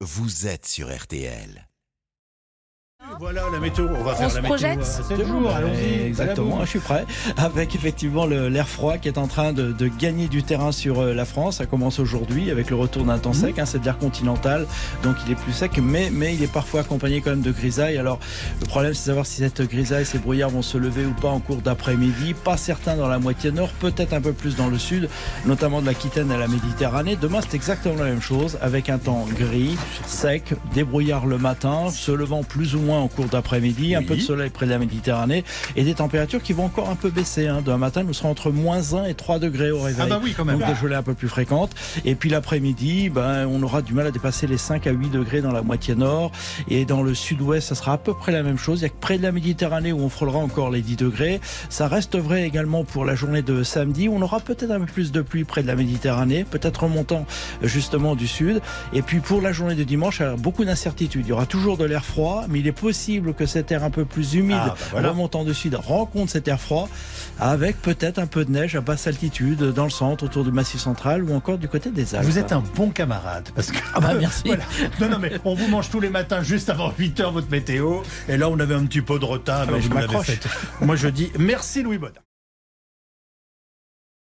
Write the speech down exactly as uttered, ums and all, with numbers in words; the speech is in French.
vous êtes sur R T L. Voilà la météo, on va On faire se la projette. météo à sept jours, allons-y. Exactement, je suis prêt. Avec effectivement le- l'air froid qui est en train de, de gagner du terrain sur euh, la France. Ça commence aujourd'hui avec le retour d'un temps sec, hein, c'est de l'air continental, donc il est plus sec, mais, mais il est parfois accompagné quand même de grisaille. Alors le problème c'est de savoir si cette grisaille, ces brouillards vont se lever ou pas en cours d'après-midi. Pas certain dans la moitié nord, peut-être un peu plus dans le sud, notamment de l'Aquitaine à la Méditerranée. Demain c'est exactement la même chose, avec un temps gris, sec, des brouillards le matin, se levant plus ou moins en cours d'après-midi, un Oui. peu de soleil près de la Méditerranée et des températures qui vont encore un peu baisser. Hein. Demain matin, nous serons entre moins un et trois degrés au réveil. Ah bah oui, quand même. Donc des gelées un peu plus fréquentes. Et puis l'après-midi, ben, on aura du mal à dépasser les cinq à huit degrés dans la moitié nord. Et dans le sud-ouest, ça sera à peu près la même chose. Il y a que près de la Méditerranée où on frôlera encore les dix degrés. Ça reste vrai également pour la journée de samedi. On aura peut-être un peu plus de pluie près de la Méditerranée, peut-être remontant justement du sud. Et puis pour la journée de dimanche, alors, beaucoup d'incertitudes. Il y aura toujours de l'air froid, mais il est possible que cet air un peu plus humide Ah, bah voilà. remontant du sud rencontre cet air froid avec peut-être un peu de neige à basse altitude dans le centre, autour du Massif central ou encore du côté des Alpes. Vous êtes un bon camarade. Parce que... Ah bah merci. Voilà. Non, non, mais on vous mange tous les matins juste avant huit heures votre météo. Et là, on avait un petit peu de retard. Ah, mais mais je vous l'avez m'accroche. fait. Moi, je dis merci Louis Baudin.